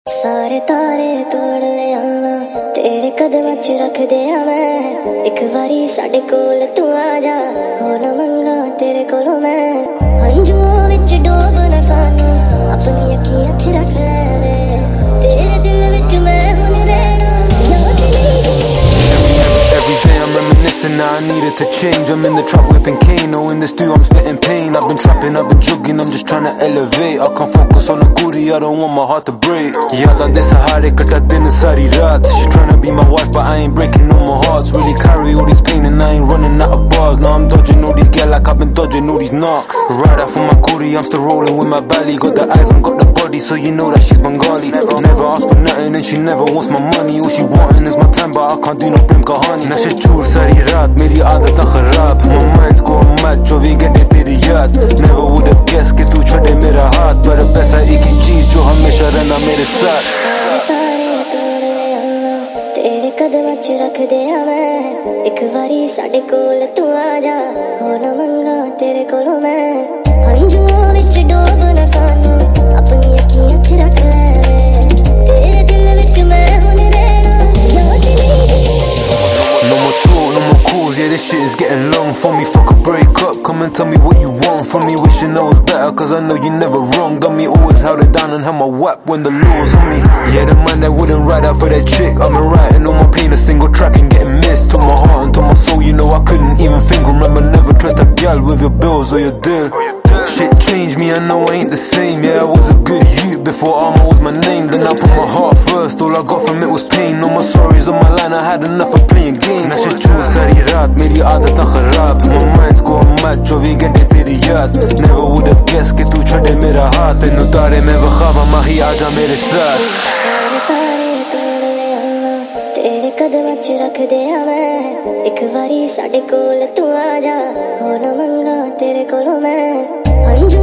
सारे तारे तोड़ लिया तेरे कदम च रख दिया मैं एक बारी साडे कोल तू आ जा हो ना मंगा तेरे कोलों मैं हंजुओं विच डोब ना सानू अपनी अखियां च रख ले तेरे दिल विच मैं हुण रहना याद नहीं। Every day I'm reminiscing, now I needed to change. I'm in the trap whipping Kano, in the stew I'm spitting pain. I've been trapping, I've been jugging, I'm just trying to elevate. I can't focus on the goodie, I don't want my heart to break. Yaad aande sahare kata din sari raat. She tryna be my wife but I ain't breaking no more hearts. Really carry all this pain and I ain't running out of bars. Now I'm dodging all these gal like I've been dodging all these knocks. Right out for my goodie, I'm still rolling with my belly. Got the eyes and got the body, so you know that she's Bengali. Never ask for nothing and she never wants my money. All she wanting is my time but I can't do no prim kahani. नशे चूर सारी रात मेरी आदत खराब My mind's going mad 24 घंटे तेरी याद Never would have guessed कि तू छोड़े मेरा हाथ पर बस एक ही चीज जो हमेशा रहना मेरे साथ। तारे तोड़ लिया तेरे कदम च रख दिया मैं एक बारी साडे कोल तू आ जा हो ना मंगा तेरे कोलों मैं हंजुओं विच डोब ना सानू अपनी अखियां च रख ले तेरे दिल विच मैं हुण रहना याद नहीं। No more talk, no more calls, yeah this shit is getting long for me. Fuck a break up, come and tell me what you want from me. Wishing I was better cause I know you never wrong. Got me always held it down and held my whap when the law's on me. Yeah the man that wouldn't ride out for that chick. I've been writing all my pain a single track and getting missed. Took my heart and took my soul, you know I couldn't even think. Remember never trust a gal with your bills or your deal. Shit changed me, I know I ain't the same. Yeah I was a good youth before Armour was my name. Then I put my heart first, all I got from it was pain. No more sorries on my line, I had enough of playing games. नशे चूर सारी रात मेरी आदत खराब My mind's going mad 24 घंटे तेरी याद Never would have guessed कि तू छोड़े मेरा हाथ तेनू तारे में वखावा माही आजा मेरे साथ। सारे तारे तोड़ लिया तेरे कदम च रख दिया मैं एक बारी साडे कोल तू आ जा हो ना मंगा तेरे कोलों मैं